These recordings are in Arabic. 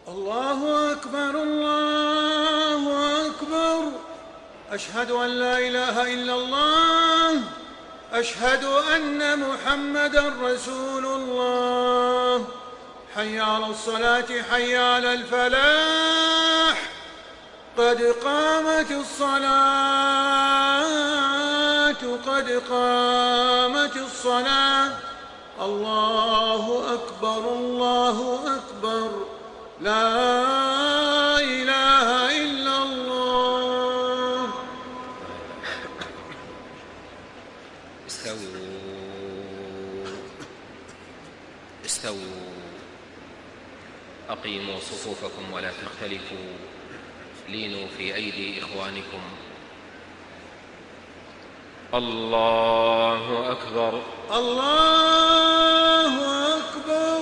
الله أكبر الله أكبر. أشهد أن لا إله إلا الله. أشهد أن محمدًا رسول الله. حي على الصلاة حي على الفلاح. قد قامت الصلاة قد قامت الصلاة. الله أكبر الله أكبر. لا إله إلا الله. استووا أقيموا صفوفكم ولا تختلفوا. لينوا في أيدي إخوانكم. الله أكبر الله أكبر.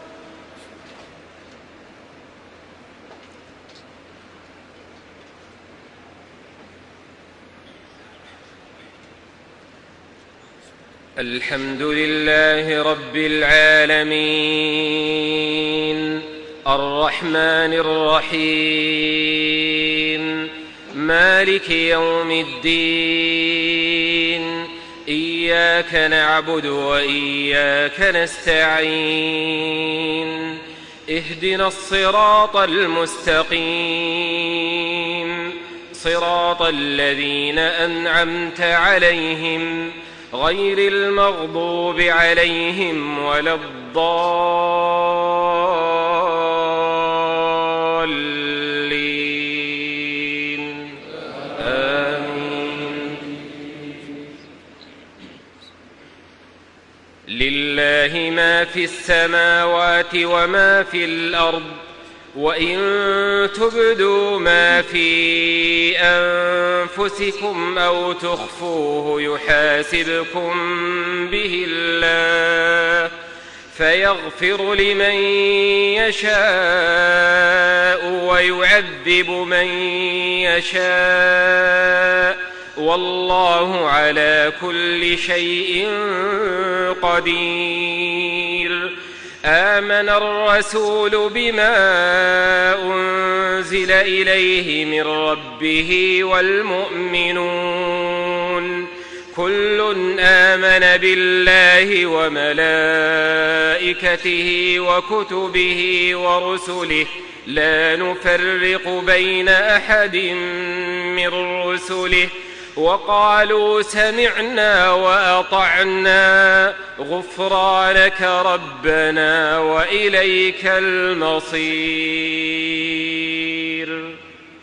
الحمد لله رب العالمين الرحمن الرحيم مالك يوم الدين. إياك نعبد وإياك نستعين. اهدنا الصراط المستقيم صراط الذين أنعمت عليهم غير المغضوب عليهم ولا الضالين. آمين. لله ما في السماوات وما في الأرض. وإن تبدوا ما في أنفسكم أو تخفوه يحاسبكم به الله فيغفر لمن يشاء ويعذب من يشاء والله على كل شيء قدير. آمن الرسول بما أنزل إليه من ربه والمؤمنون كل آمن بالله وملائكته وكتبه ورسله لا نفرق بين أحد من رسله وقالوا سمعنا وأطعنا غفرانك ربنا وإليك المصير.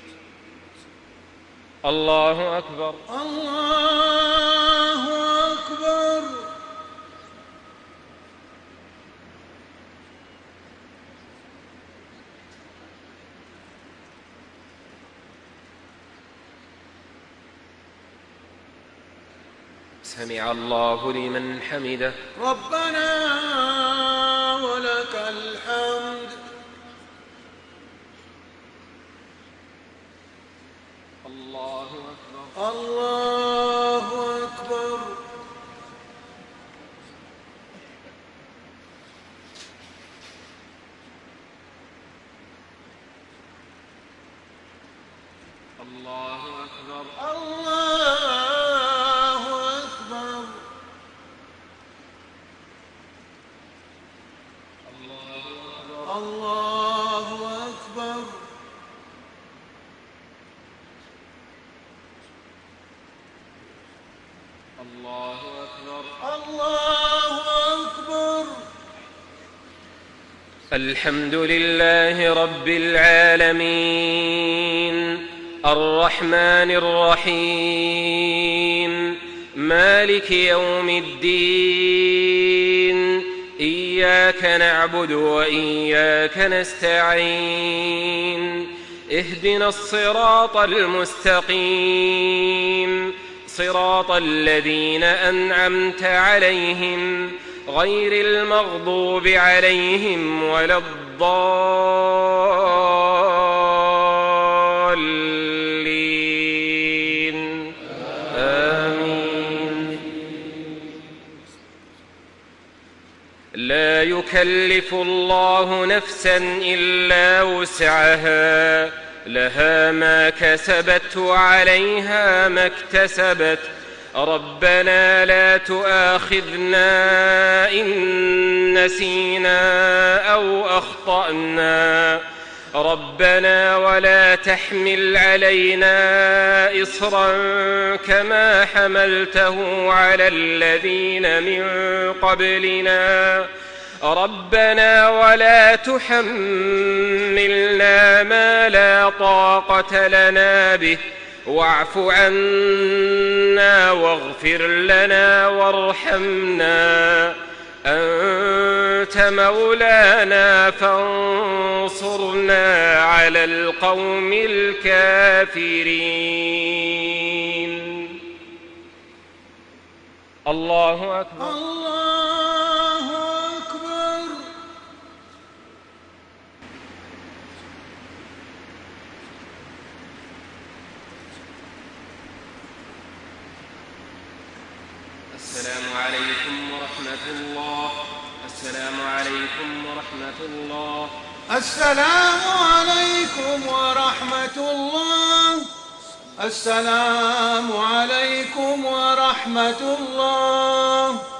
الله أكبر الله أكبر. سمع الله لمن حمده. ربنا ولك الحمد. الله أكبر الله أكبر. الله أكبر. الله أكبر. الله أكبر. الله أكبر. الله أكبر. الحمد لله رب العالمين الرحمن الرحيم مالك يوم الدين. إياك نعبد وإياك نستعين. اهدنا الصراط المستقيم صراط الذين أنعمت عليهم غير المغضوب عليهم ولا الضالين. آمين. لا يكلف الله نفسا إلا وسعها، لها ما كسبت وعليها ما اكتسبت. ربنا لا تؤاخذنا إن نسينا أو أخطأنا، ربنا ولا تحمل علينا إصرا كما حملته على الذين من قبلنا، ربنا ولا تحملنا ما لا طاقة لنا به، واعف عنا واغفر لنا وارحمنا، أنت مولانا فانصرنا على القوم الكافرين. الله أكبر. الله أكبر. السلام عليكم ورحمة الله. السلام عليكم ورحمة الله. السلام عليكم ورحمة الله. السلام عليكم ورحمة الله.